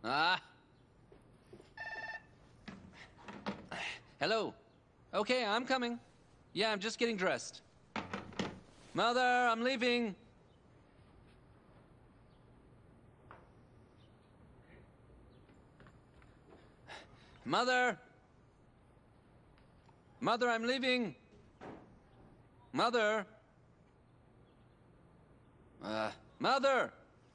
Ah. Hello. Okay, I'm coming. Yeah, I'm just getting dressed. Mother, I'm leaving. Mother! Mother, I'm leaving. Mother! Mother!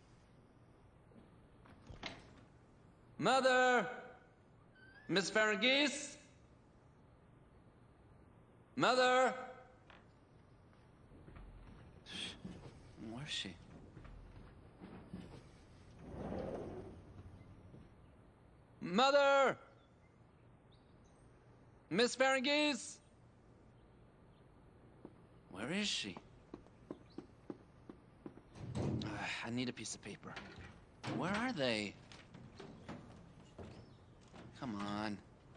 Mother! Miss Ferengis? Mother! Where's she? Mother! Miss Ferengis? Where is she? I need a piece of paper. Where are they? Come on.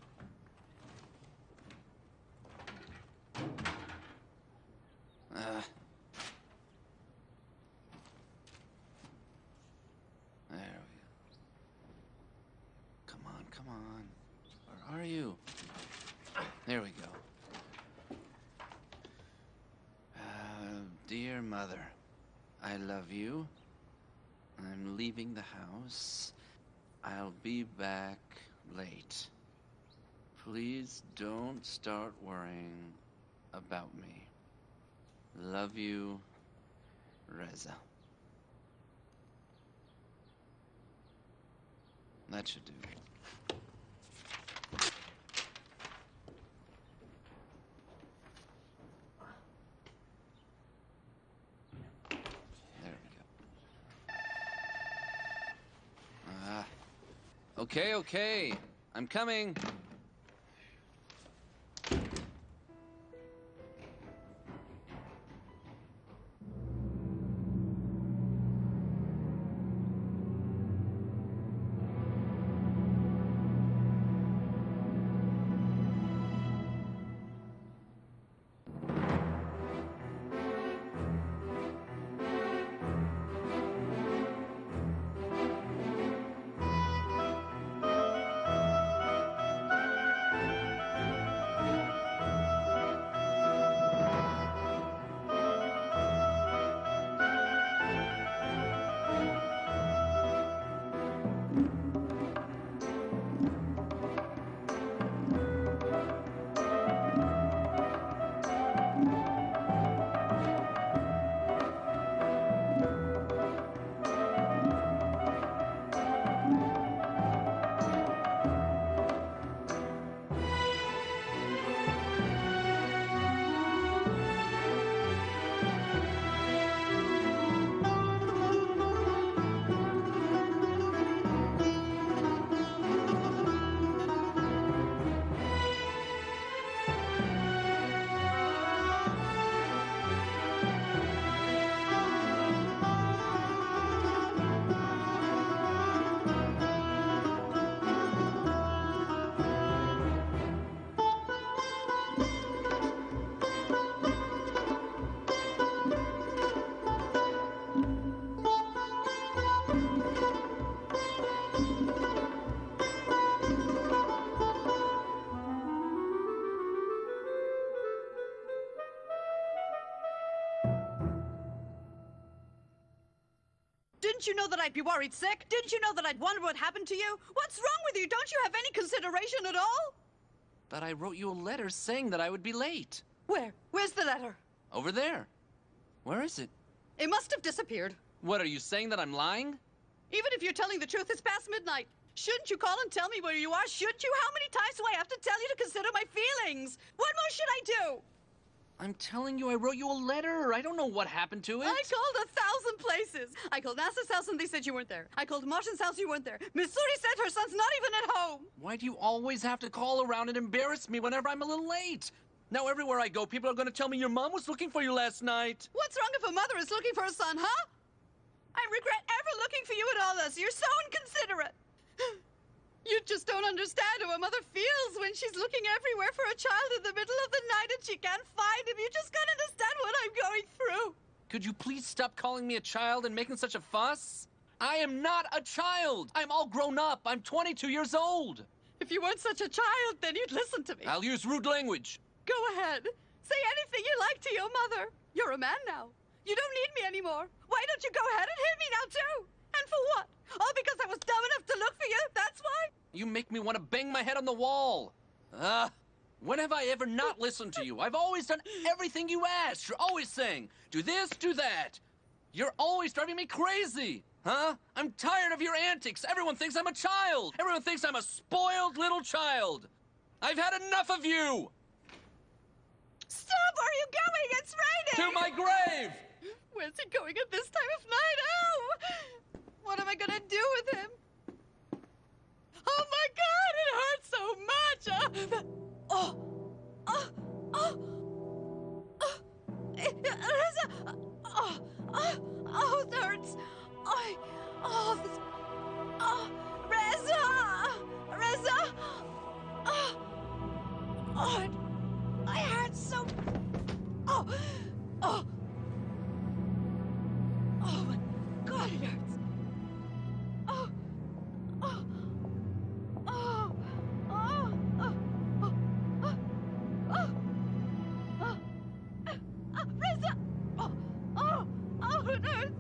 There we go. Come on, come on. Where are you? There we go. Dear Mother, I love you. I'm leaving the house. I'll be back late. Please don't start worrying about me. Love you, Reza. That should do. There we go. Okay, okay. I'm coming. Didn't you know that I'd be worried sick? Didn't you know that I'd wonder what happened to you? What's wrong with you? Don't you have any consideration at all? But I wrote you a letter saying that I would be late. Where? Where's the letter? Over there. Where is it? It must have disappeared. What, are you saying that I'm lying? Even if you're telling the truth, it's past midnight. Shouldn't you call and tell me where you are? Shouldn't you? How many times do I have to tell you to consider my feelings? What more should I do? I'm telling you, I wrote you a letter. I don't know what happened to it. I called 1,000 places. I called NASA's house and they said you weren't there. I called Martin's house, you weren't there. Missouri said her son's not even at home. Why do you always have to call around and embarrass me whenever I'm a little late? Now everywhere I go, people are going to tell me your mom was looking for you last night. What's wrong if a mother is looking for a son, huh? I regret ever looking for you at all this. You're so inconsiderate. You just don't understand how a mother feels when she's looking everywhere for a child in the middle of the night and she can't find him. You just can't understand what I'm going through. Could you please stop calling me a child and making such a fuss? I am not a child. I'm all grown up. I'm 22 years old. If you weren't such a child, then you'd listen to me. I'll use rude language. Go ahead. Say anything you like to your mother. You're a man now. You don't need me anymore. Why don't you go ahead and hit me now, too? And for what? All because I was dumb enough to look for you? That's why? You make me want to bang my head on the wall. When have I ever not listened to you? I've always done everything you asked. You're always saying, do this, do that. You're always driving me crazy. Huh? I'm tired of your antics. Everyone thinks I'm a child. Everyone thinks I'm a spoiled little child. I've had enough of you. Stop! Where are you going? It's raining! To my grave! Where's he going at this time of night? Oh! What am I gonna do with him? Oh my God! It hurts so much! Reza! It hurts! Reza! I hurt so... Oh my God, it hurts. Reza! It hurts.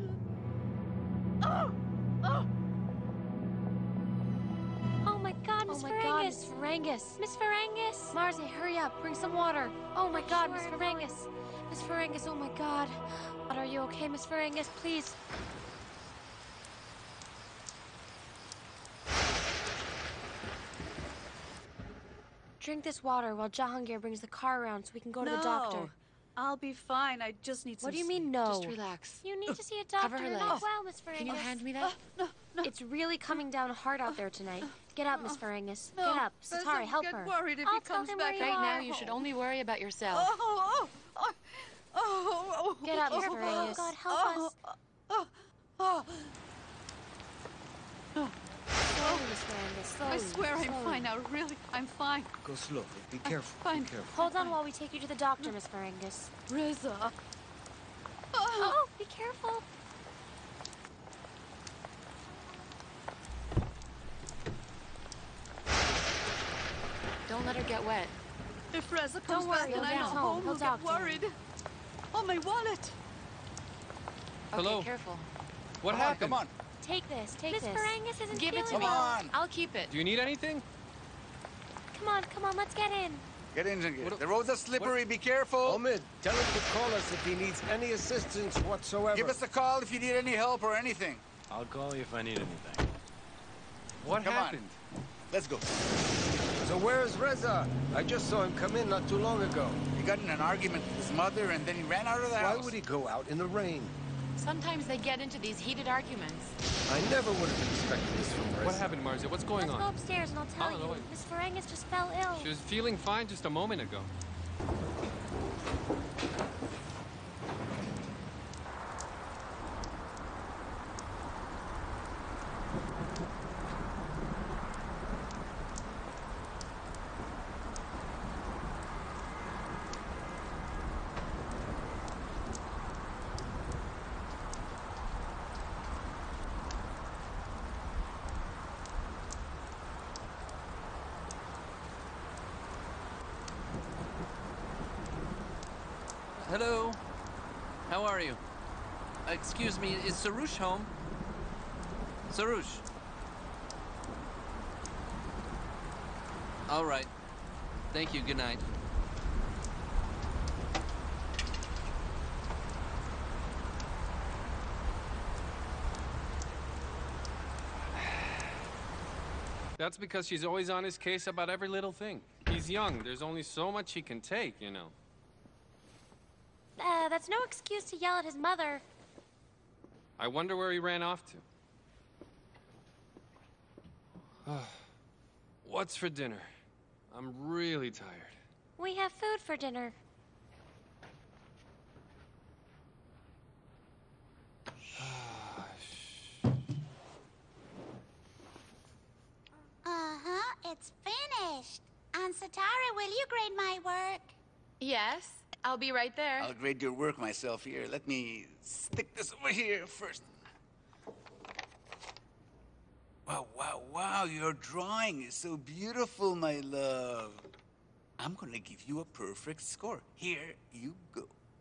Oh my God, Miss Ferengis! Miss Ferengis! Marzi, hurry up, bring some water. Oh my God, Miss Ferengis! Miss Ferengis, oh my God. Are you okay, Miss Ferengis? Please. Drink this water while Jahangir brings the car around so we can go to the doctor. I'll be fine. I just need some What do you mean, sleep. no? Just relax. You need to see a doctor. Cover her You're legs. not well, Miss Ferengis. Can you hand me that? No. It's really coming down hard out there tonight. Get up, Miss Ferengis. No. Get up. Reza Satari, will help get her. worried if I'll he tell comes him back where you Right are. now, you should only worry about yourself. Get up, Miss Careful. Ferengis. Oh, God, help us. Slowly, Miss Ferengis, slowly. I swear I'm slowly. fine now. Really, I'm fine. Go slowly. Be careful. Fine. Be careful. Hold on while we take you to the doctor, Miss Ferengis. Reza. Oh, be careful. Don't let her get wet. If Reza comes Don't worry, back and he'll I'm get not home. home, He'll he'll get doctor you. worried. Oh, my wallet. Okay, Hello? careful. What Come on, happened? come on. Take this, take Miss this. Ferengis isn't Give it to feeling me. Come well. on. I'll keep it. Do you need anything? Come on, let's get in. Get in, Jahangir. What- The roads are slippery. Be careful. Omid, tell him to call us if he needs any assistance whatsoever. Give us a call if you need any help or anything. I'll call you if I need anything. What Come on. happened? Let's go. So where's Reza? I just saw him come in not too long ago. He got in an argument with his mother and then he ran out of the Why house. would he go out in the rain? Sometimes they get into these heated arguments. I never would have expected this from Reza. What happened, Marzi? What's going Let's go on? upstairs and I'll tell Oh, no, you. wait. Miss Ferengis just fell ill. She was feeling fine just a moment ago. Hello. How are you? Excuse me, is Sarush home? Sarush. All right. Thank you. Good night. That's because she's always on his case about every little thing. He's young. There's only so much he can take, you know. That's no excuse to yell at his mother. I wonder where he ran off to. What's for dinner? I'm really tired. We have food for dinner. It's finished. And Satara, will you grade my work? Yes, I'll be right there. I'll grade your work myself here. Let me stick this over here first. Wow, wow, wow, your drawing is so beautiful, my love. I'm gonna give you a perfect score. Here you go.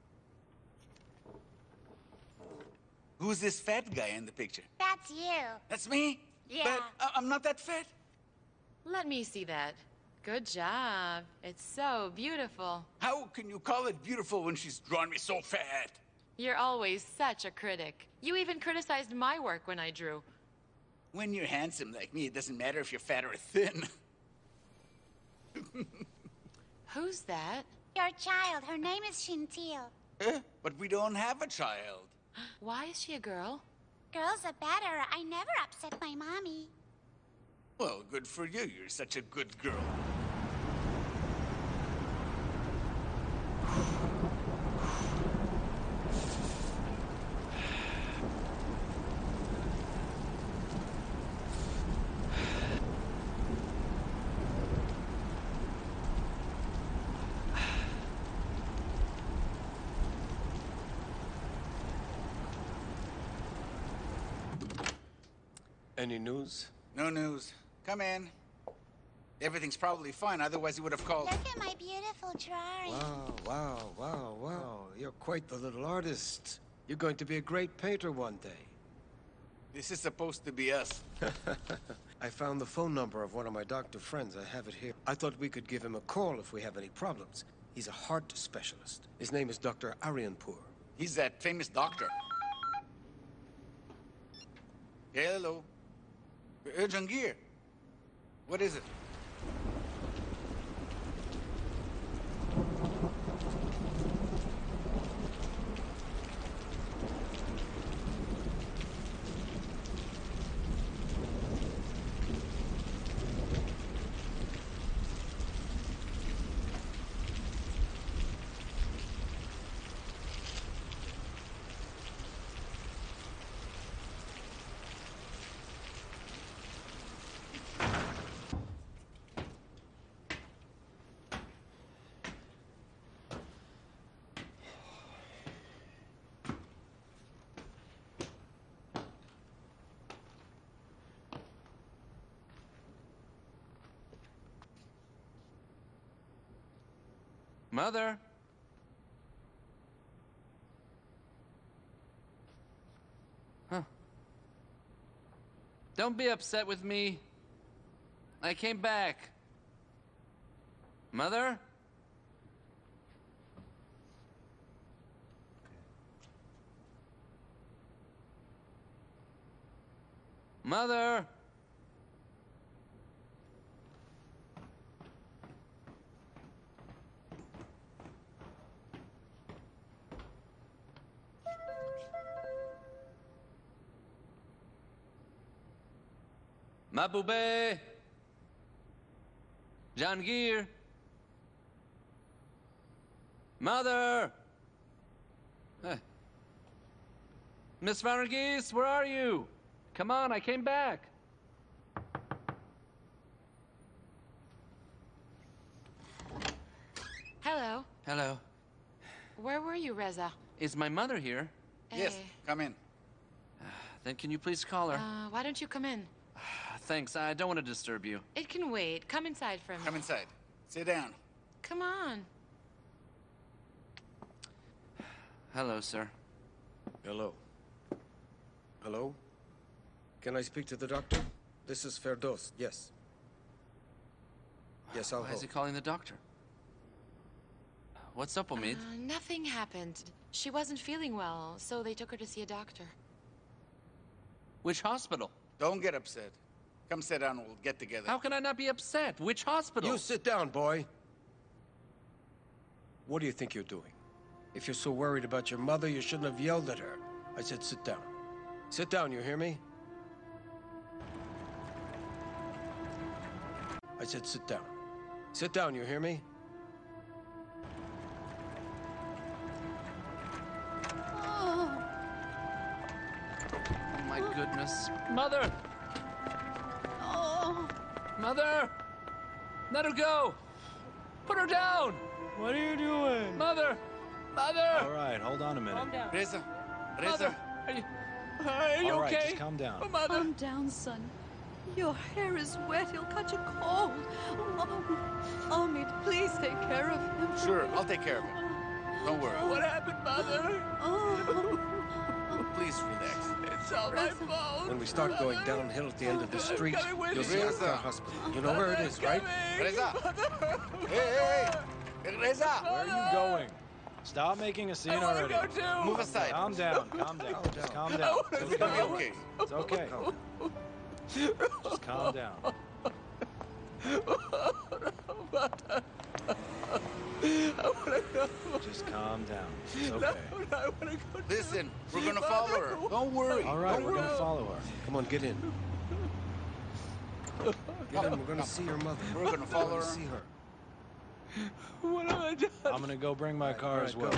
Who's this fat guy in the picture? That's you. That's me? Yeah. But I'm not that fat. Let me see that. Good job. It's so beautiful. How can you call it beautiful when she's drawn me so fat? You're always such a critic. You even criticized my work when I drew. When you're handsome like me, it doesn't matter if you're fat or thin. Who's that? Your child. Her name is Shintil. But we don't have a child. Why is she a girl? Girls are better. I never upset my mommy. Well, good for you. You're such a good girl. Any news? No news. Come in. Everything's probably fine, otherwise he would have called. Look at my beautiful drawing. Wow. You're quite the little artist. You're going to be a great painter one day. This is supposed to be us. I found the phone number of one of my doctor friends. I have it here. I thought we could give him a call if we have any problems. He's a heart specialist. His name is Dr. Aryanpur. He's that famous doctor. Hello. Jangir. What is it? Mother? Huh. Don't be upset with me. I came back. Mother? Mother? Mabube, Jangir, Mother, Miss Varghese, where are you? Come on, I came back. Hello. Hello. Where were you, Reza? Is my mother here? Yes, come in. Then can you please call her? Why don't you come in? Thanks, I don't want to disturb you. It can wait. Come inside for a minute. Come inside. Sit down. Come on. Hello, sir. Hello. Hello? Can I speak to the doctor? This is Ferdos. Yes. Yes, I'll Why is hold. he calling the doctor? What's up, Omid? Nothing happened. She wasn't feeling well, so they took her to see a doctor. Which hospital? Don't get upset. Come sit down and we'll get together. How can I not be upset? Which hospital? You sit down, boy. What do you think you're doing? If you're so worried about your mother, you shouldn't have yelled at her. I said sit down. Sit down, you hear me? I said sit down. Sit down, you hear me? Oh, Oh my goodness. Mother! oh. Mother! Let her go! Put her down! What are you doing? Mother! Mother! All right, hold on a minute. Calm down. Reza. Mother! Reza. Are you All right, okay? just calm down. Oh, Mother! Calm down, son. Your hair is wet. He'll catch a cold. Omid, please take care of him. Sure, I'll take care of him. Don't worry. What happened, Mother? Please relax. It's all my fault. When we start going downhill at the end of the street, coming with you'll see you. Akta Hospital. You know where it is, right? Reza! Hey! Reza! Where are you going? Stop making a scene I wanna already. go too. Move aside. Calm down, calm down. Just calm down. It's gonna be okay. It's okay. Just calm down. Just calm down. It's okay. Listen, we're gonna follow her. Don't worry. All right, we're gonna follow her. Come on, get in. Get in, we're gonna see your mother. We're gonna follow We're her. gonna see her. What have I done? I'm gonna go bring my car as well. Go.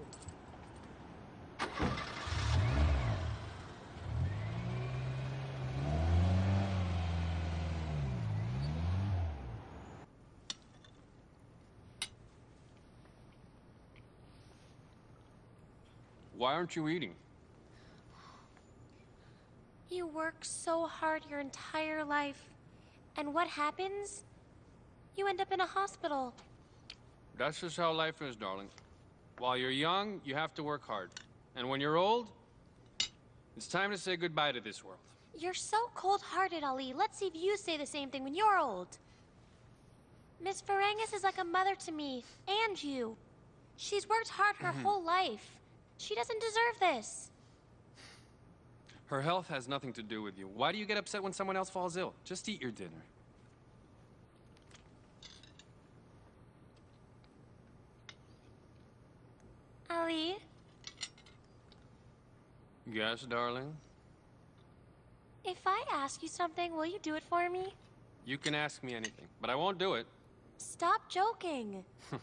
Why aren't you eating? You work so hard your entire life. And what happens? You end up in a hospital. That's just how life is, darling. While you're young, you have to work hard. And when you're old, it's time to say goodbye to this world. You're so cold-hearted, Ali. Let's see if you say the same thing when you're old. Miss Ferengis is like a mother to me, and you. She's worked hard her whole life. She doesn't deserve this. Her health has nothing to do with you. Why do you get upset when someone else falls ill? Just eat your dinner. Ali? Yes, darling? If I ask you something, will you do it for me? You can ask me anything, but I won't do it. Stop joking.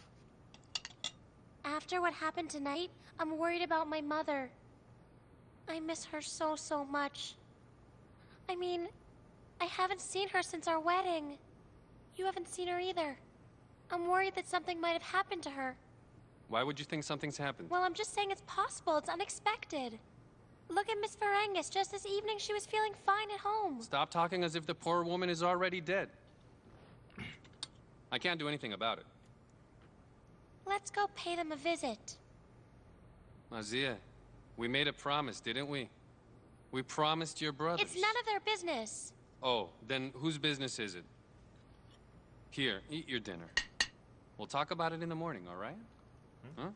After what happened tonight, I'm worried about my mother. I miss her so, so much. I mean, I haven't seen her since our wedding. You haven't seen her either. I'm worried that something might have happened to her. Why would you think something's happened? Well, I'm just saying it's possible. It's unexpected. Look at Miss Ferengis. Just this evening, she was feeling fine at home. Stop talking as if the poor woman is already dead. I can't do anything about it. Let's go pay them a visit. Mazia, we made a promise, didn't we? We promised your brothers. It's none of their business. Oh, then whose business is it? Here, eat your dinner. We'll talk about it in the morning, all right? Huh?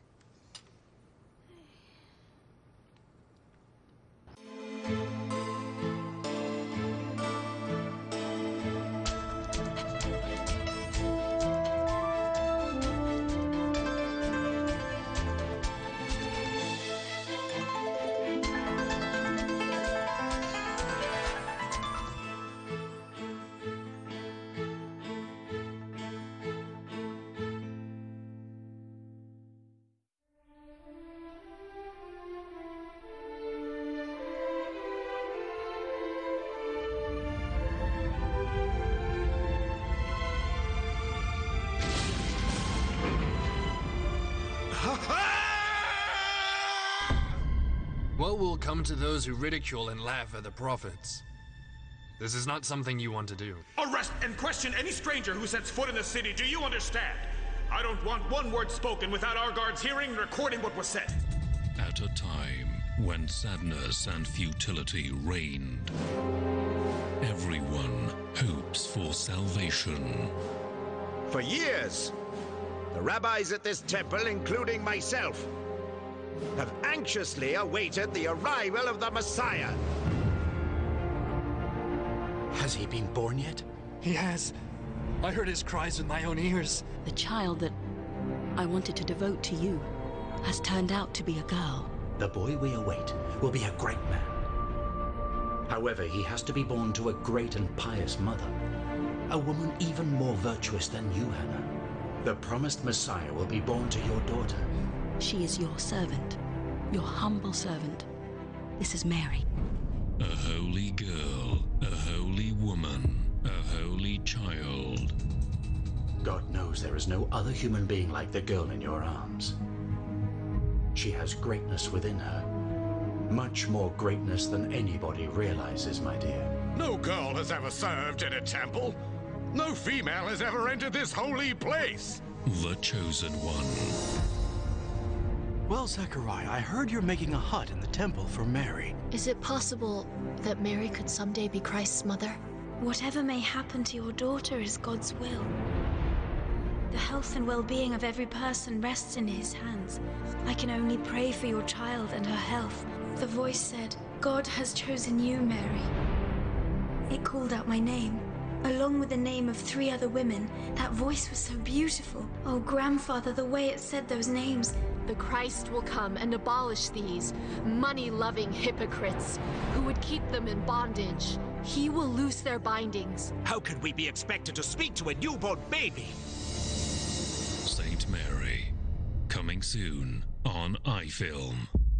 What will come to those who ridicule and laugh at the prophets? This is not something you want to do. Arrest and question any stranger who sets foot in the city, do you understand? I don't want one word spoken without our guards hearing and recording what was said. At a time when sadness and futility reigned, everyone hopes for salvation. For years, the rabbis at this temple, including myself, have anxiously awaited the arrival of the Messiah. Has he been born yet? He has. I heard his cries with my own ears. The child that I wanted to devote to you has turned out to be a girl. The boy we await will be a great man. However, he has to be born to a great and pious mother, a woman even more virtuous than you, Hannah. The promised Messiah will be born to your daughter. She is your servant, your humble servant. This is Mary. A holy girl, a holy woman, a holy child. God knows there is no other human being like the girl in your arms. She has greatness within her. Much more greatness than anybody realizes, my dear. No girl has ever served in a temple. No female has ever entered this holy place. The Chosen One. Well, Zechariah, I heard you're making a hut in the temple for Mary. Is it possible that Mary could someday be Christ's mother? Whatever may happen to your daughter is God's will. The health and well-being of every person rests in his hands. I can only pray for your child and her health. The voice said, God has chosen you, Mary. It called out my name, along with the name of 3 other women. That voice was so beautiful. Oh, grandfather, the way it said those names. The Christ will come and abolish these money-loving hypocrites who would keep them in bondage. He will loose their bindings. How could we be expected to speak to a newborn baby? Saint Mary. Coming soon on iFilm.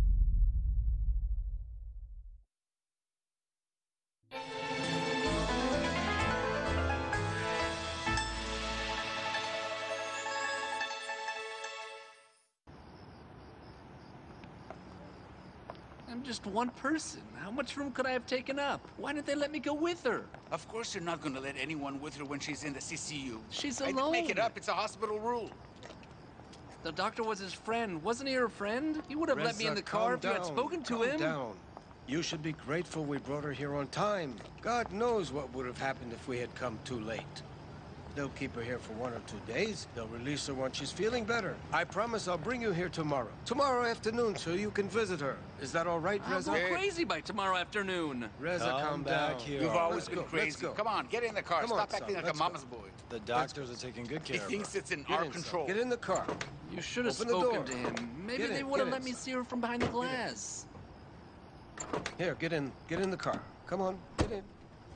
I'm just one person. How much room could I have taken up? Why didn't they let me go with her? Of course you're not going to let anyone with her when she's in the CCU. She's I didn't alone. make it up. It's a hospital rule. The doctor was his friend. Wasn't he her friend? He would have let me in the car if you had spoken to him. Calm down. You should be grateful we brought her here on time. God knows what would have happened if we had come too late. They'll keep her here for 1 or 2 days. They'll release her once she's feeling better. I promise I'll bring you here tomorrow. Tomorrow afternoon, so you can visit her. Is that all right, Reza? I'll go crazy by tomorrow afternoon. Reza, calm down. You've always been crazy. Come on, get in the car. Come on, Stop acting son. like a mama's boy. The doctors are taking good care He of thinks her. it's in Get our in, son. control. Get in the car. You should have Open the spoken door. to him. Maybe Get they in, would have get let in, me son. see her from behind the glass. Here, get in the car. Come on, get in.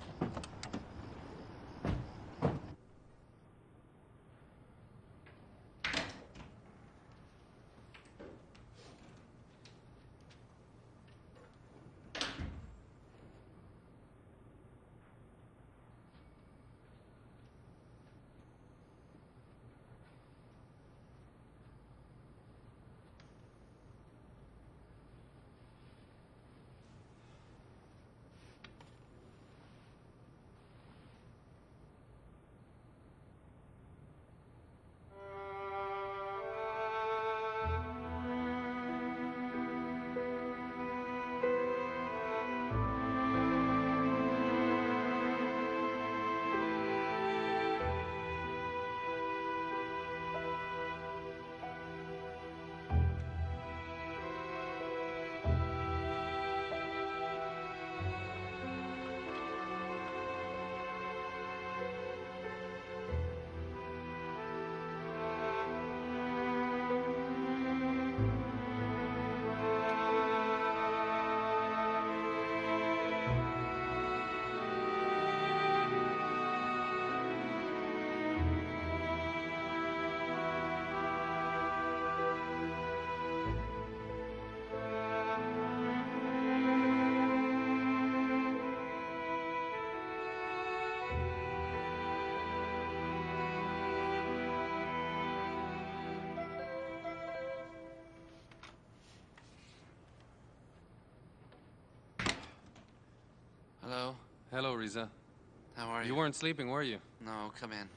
Hello? Hello, Riza. How are you? You weren't sleeping, were you? No, come in.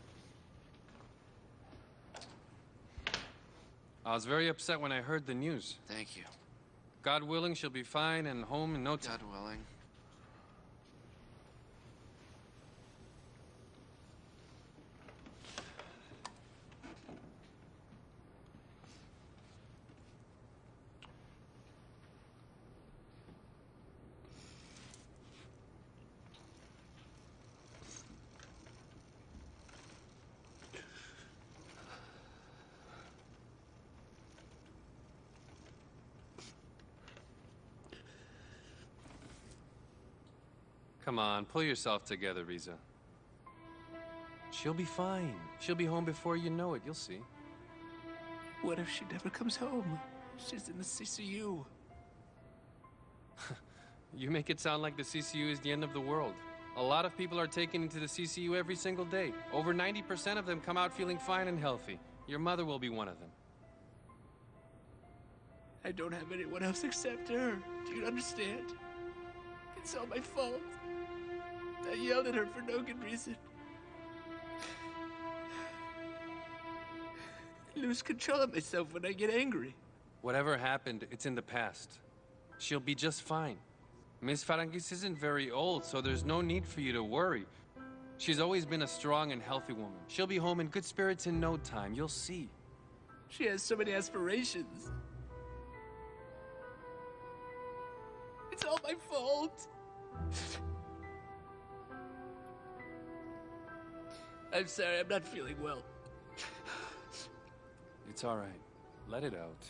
I was very upset when I heard the news. Thank you. God willing, she'll be fine and home in no time. God willing. Come on, pull yourself together, Riza. She'll be fine. She'll be home before you know it. You'll see. What if she never comes home? She's in the CCU. You make it sound like the CCU is the end of the world. A lot of people are taken into the CCU every single day. Over 90% of them come out feeling fine and healthy. Your mother will be one of them. I don't have anyone else except her. Do you understand? It's all my fault. I yelled at her for no good reason. I lose control of myself when I get angry. Whatever happened, it's in the past. She'll be just fine. Miss Ferengis isn't very old, so there's no need for you to worry. She's always been a strong and healthy woman. She'll be home in good spirits in no time, you'll see. She has so many aspirations. It's all my fault. I'm sorry, I'm not feeling well. It's all right. Let it out.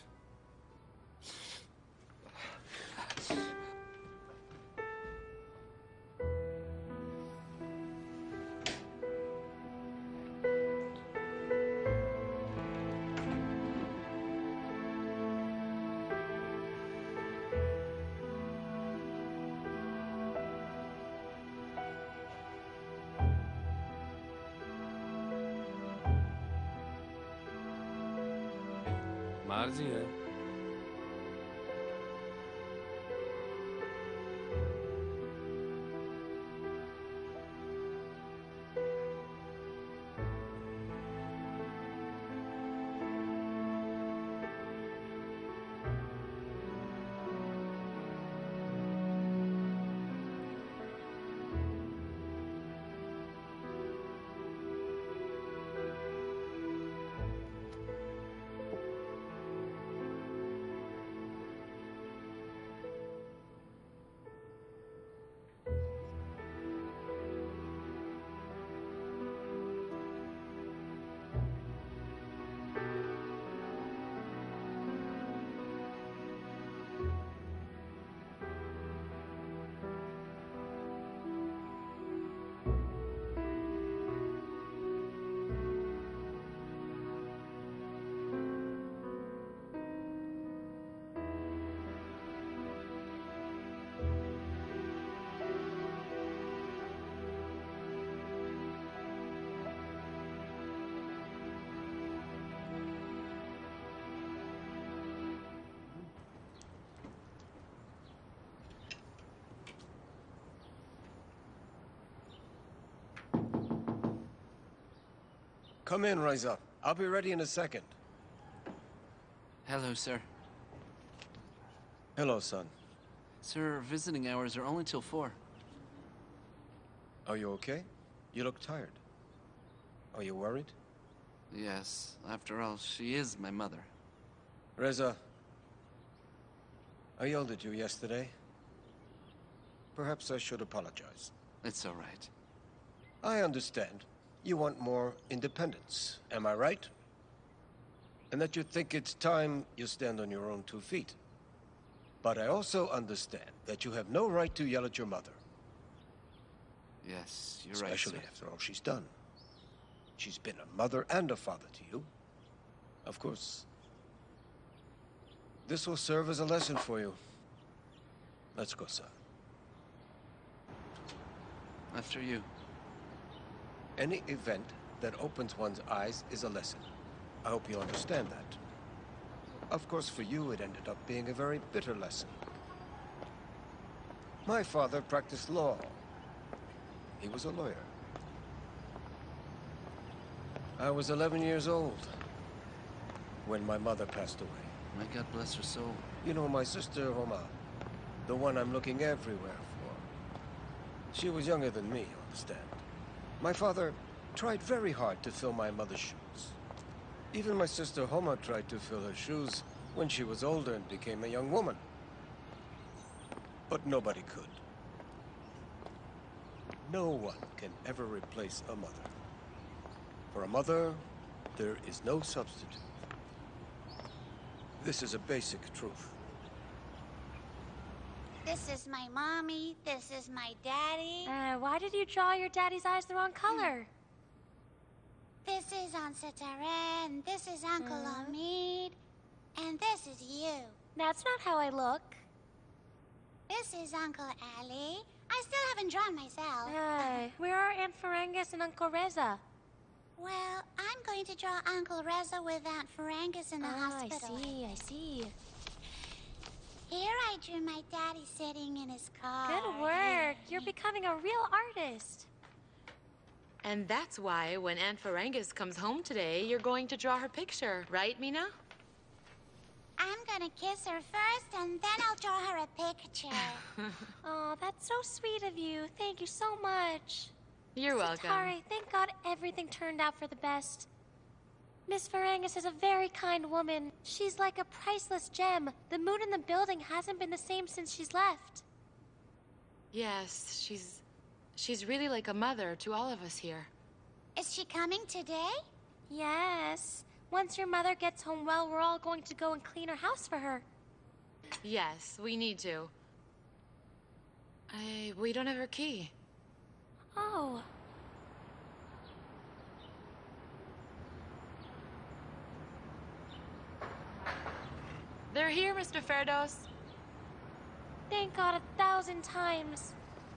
Marzia. Come in, Reza. I'll be ready in a second. Hello, sir. Hello, son. Sir, visiting hours are only till 4. Are you okay? You look tired. Are you worried? Yes, after all, she is my mother. Reza, I yelled at you yesterday. Perhaps I should apologize. It's all right. I understand. You want more independence, am I right? And that you think it's time you stand on your own 2 feet. But I also understand that you have no right to yell at your mother. Yes, you're Especially right, sir. after all she's done. She's been a mother and a father to you. Of course. This will serve as a lesson for you. Let's go, son. After you. Any event that opens one's eyes is a lesson. I hope you understand that. Of course, for you, it ended up being a very bitter lesson. My father practiced law. He was a lawyer. I was 11 years old when my mother passed away. May God bless her soul. You know my sister, Homa, the one I'm looking everywhere for. She was younger than me, you understand. My father tried very hard to fill my mother's shoes. Even my sister Homa tried to fill her shoes when she was older and became a young woman. But nobody could. No one can ever replace a mother. For a mother, there is no substitute. This is a basic truth. This is my mommy. This is my daddy. Why did you draw your daddy's eyes the wrong color? This is Aunt Setaren. This is Uncle Omid. And this is you. That's not how I look. This is Uncle Ali. I still haven't drawn myself. Where are Aunt Ferengis and Uncle Reza? Well, I'm going to draw Uncle Reza with Aunt Ferengis in the hospital. I see. Here I drew my daddy sitting in his car. Good work. You're becoming a real artist. And that's why when Aunt Ferengus comes home today, you're going to draw her picture, right, Mina? I'm gonna kiss her first, and then I'll draw her a picture. Oh, that's so sweet of you. Thank you so much. You're welcome. Sitare, thank God everything turned out for the best. Miss Ferengus is a very kind woman. She's like a priceless gem. The mood in the building hasn't been the same since she's left. Yes, she's really like a mother to all of us here. Is she coming today? Yes. Once your mother gets home well, we're all going to go and clean her house for her. Yes, we need to. We don't have her key. Oh. They're here, Mr. Ferdos. Thank God 1,000 times.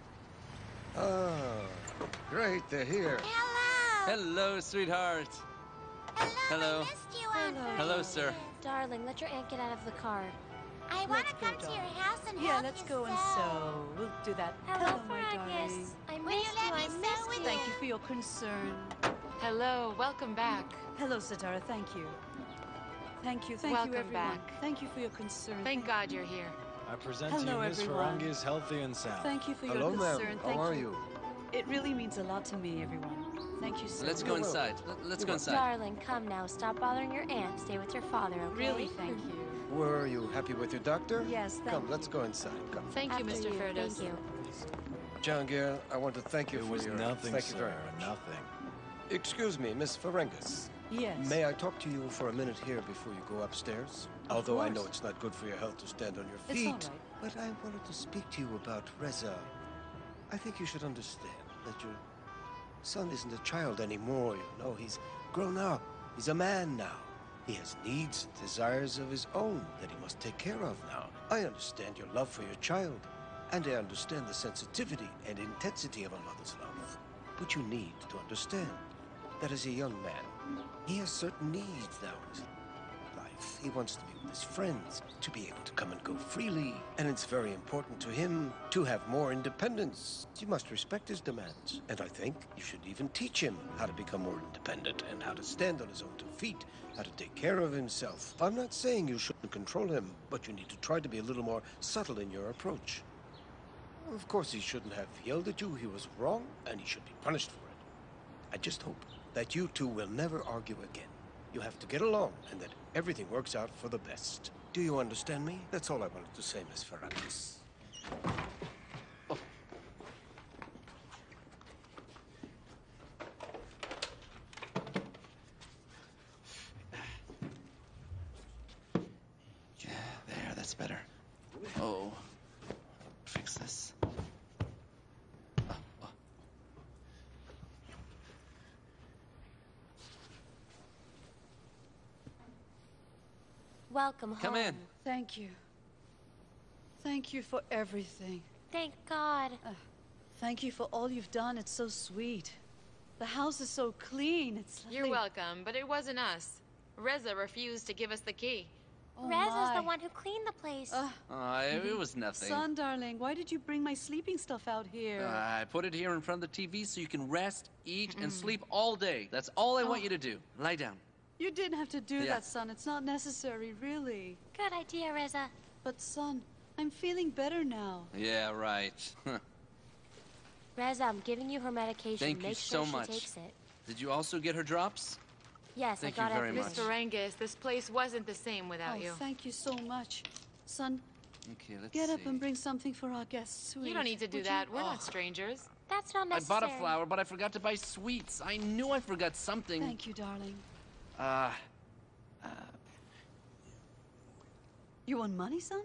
Ah, great, they're here. Hello. Hello, sweetheart. Hello. I missed you, Aunt Hello, sir. Darling, let your aunt get out of the car. I want to come to your house and Yeah, help let's you go and sew. sew. We'll do that. Hello, my darling. Ferengus. I Will you missed let you. me I sew missed with you. Thank you for your concern. Hello, welcome back. Hello, Sitara. Thank you. Thank you, Welcome everyone. back. Thank you for your concern. Thank God you're here. I present Hello, to you Miss everyone. Ferengus, healthy and sound. Thank you for your Hello, ma'am. concern. How Thank are you. you? It really means a lot to me, everyone. Thank you so Let's much. go inside. Let's go inside. Darling, come now. Stop bothering your aunt. Stay with your father, okay? Really, thank you. Were you happy with your doctor? Yes, thank Come, you. let's go inside. Come. Thank you, After Mr. Ferdos. Thank you. Jahangir, I want to thank you It for was your... nothing, Thank you very sir, much. nothing. Excuse me, Miss Ferengus. Yes. May I talk to you for a minute here before you go upstairs? Although I know course. it's not good for your health to stand on your It's feet. all right. But I wanted to speak to you about Reza. I think you should understand that your son isn't a child anymore, you know. He's grown up. He's a man now. He has needs and desires of his own that he must take care of now. I understand your love for your child, and I understand the sensitivity and intensity of a mother's love. But you need to understand that as a young man, he has certain needs now in his life. He wants to be with his friends, to be able to come and go freely, and it's very important to him to have more independence. You must respect his demands, and I think you should even teach him how to become more independent and how to stand on his own two feet, how to take care of himself. I'm not saying you shouldn't control him, but you need to try to be a little more subtle in your approach. Of course, he shouldn't have yelled at you. He was wrong, and he should be punished for it. I just hope that you two will never argue again. You have to get along, and that everything works out for the best. Do you understand me? That's all I wanted to say, Miss Ferengus. Yeah, there, that's better. Oh, fix this. Welcome home. Come in. Thank you. Thank you for everything. Thank God. Thank you for all you've done. It's so sweet. The house is so clean. It's lovely. You're welcome, but it wasn't us. Reza refused to give us the key. Oh, Reza's my. the one who cleaned the place. It was nothing. Son, darling, why did you bring my sleeping stuff out here? I put it here in front of the TV so you can rest, eat, and sleep all day. That's all I want you to do. Lie down. You didn't have to do Yeah. that, son. It's not necessary, really. Good idea, Reza. But, son, I'm feeling better now. Yeah, right. Reza, I'm giving you her medication. Thank you Make so sure much. she takes it. Did you also get her drops? Yes, Thank I you got very everything. much. Miss Ferengus, this place wasn't the same without Oh, you. thank you so much. Son, Okay, let's get see. up and bring something for our guests, sweet. You don't need to do Would that. you? We're not strangers. That's not I necessary. bought a flower, but I forgot to buy sweets. I knew I forgot something. Thank you, darling. You want money, son?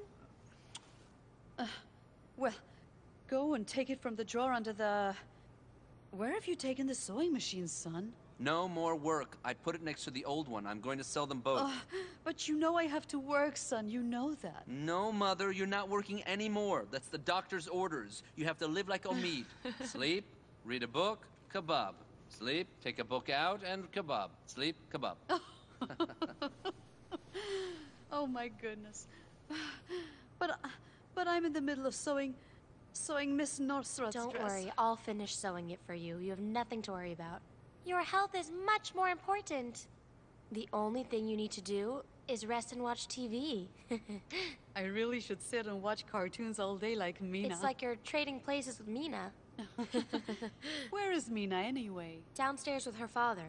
Well, go and take it from the drawer under the... Where have you taken the sewing machine, son? No more work. I put it next to the old one. I'm going to sell them both. But you know I have to work, son. You know that. No, Mother, you're not working anymore. That's the doctor's orders. You have to live like Omid. Sleep, read a book, kebab. Sleep, take a book out, and kebab. Sleep, kebab. Oh, my goodness. But But I'm in the middle of sewing Miss Nosrat's Don't dress. worry, I'll finish sewing it for you. You have nothing to worry about. Your health is much more important. The only thing you need to do is rest and watch TV. I really should sit and watch cartoons all day like Mina. It's like you're trading places with Mina. Where is Mina anyway? Downstairs with her father.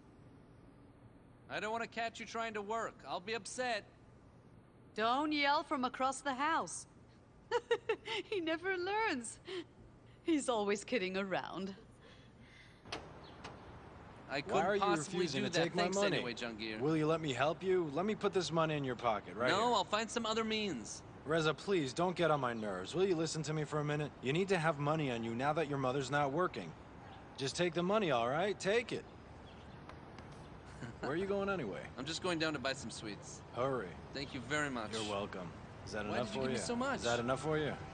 I don't want to catch you trying to work. I'll be upset. Don't yell from across the house. He never learns. He's always kidding around. I Why are couldn't you possibly refusing do to that. take my Thanks money? anyway, Jungir. Will you let me help you? Let me put this money in your pocket, right No, here. I'll find some other means. Reza, please, don't get on my nerves. Will you listen to me for a minute? You need to have money on you now that your mother's not working. Just take the money, all right? Take it. Where are you going anyway? I'm just going down to buy some sweets. Hurry. Thank you very much. You're welcome. Is that Why enough did you for give you? me so much? Is that enough for you?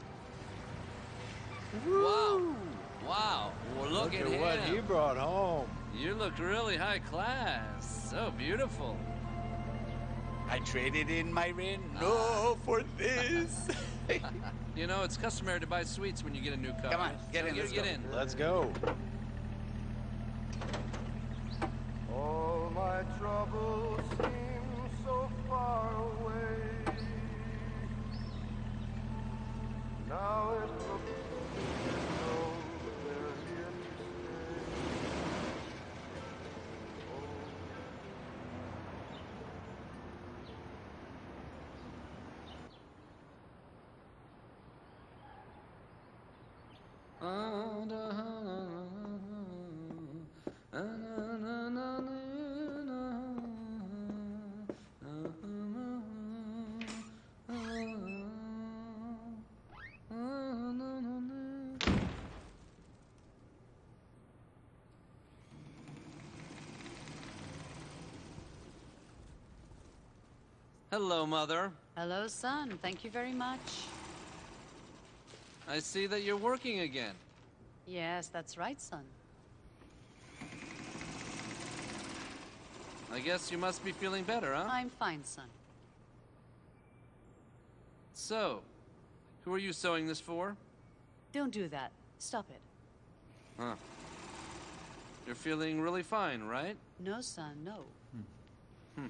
Wow. Wow. Well, look at him. what he brought home. You look really high class. So beautiful. I traded in my Renault for this. You know, it's customary to buy sweets when you get a new car. Come on, get in, Jungir, let's get go. in. Let's go. All my troubles seem so far away. Now it looks as though they're here to stay. Hello, Mother. Hello, son. Thank you very much. I see that you're working again. Yes, that's right, son. I guess you must be feeling better, huh? I'm fine, son. So, who are you sewing this for? Don't do that. Stop it. Huh. You're feeling really fine, right? No, son, no. Hmm.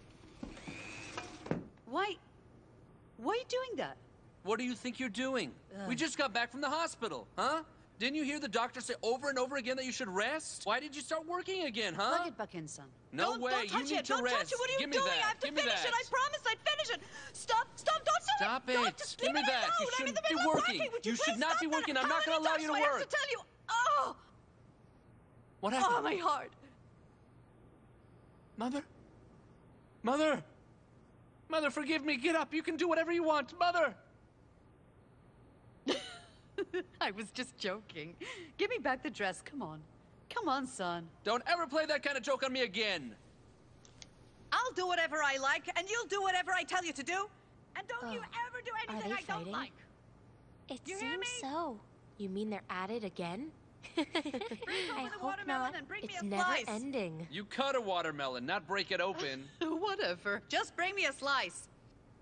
Why are you doing that? What do you think you're doing? We just got back from the hospital, huh? Didn't you hear the doctor say over and over again that you should rest? Why did you start working again, huh? Plug it back in, son. No way, Don't you touch need it. to Don't rest. touch it. What are you Give me doing? that. I have to Give me finish that. it. I promised I'd finish it. Stop! Don't do Stop it! it. Don't, just Give leave me me that. alone. You I'm in shouldn't the be middle of working. Would You please should not stop be that? working. I'm How not many gonna allow times you to do I have work. to tell you? Oh! What happened? Oh, my heart. Mother? Mother? Mother, forgive me. Get up. You can do whatever you want. Mother! I was just joking. Give me back the dress. Come on. Come on, son. Don't ever play that kind of joke on me again. I'll do whatever I like, and you'll do whatever I tell you to do. And don't you ever do Are anything they I don't fighting? like. It You hear seems me? so. You mean they're at it again? Bring I over the hope watermelon not. and bring It's me a never slice. ending. You cut a watermelon, not break it open. Whatever. Just bring me a slice.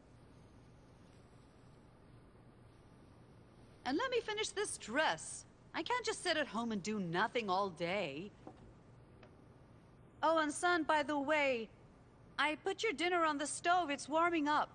And let me finish this dress. I can't just sit at home and do nothing all day. Oh, and son, by the way, I put your dinner on the stove. It's warming up.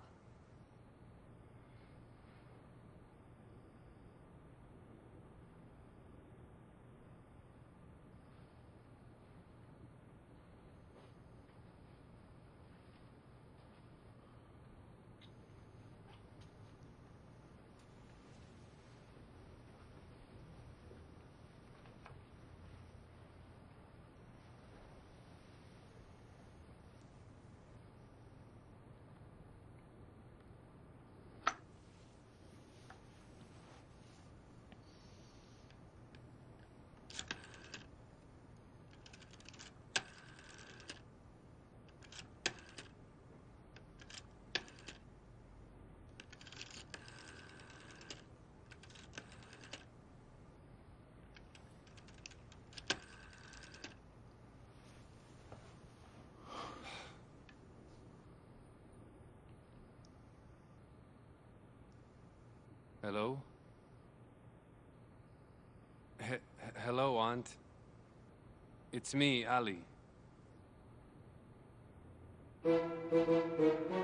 Hello? Hello, Aunt. It's me, Ali.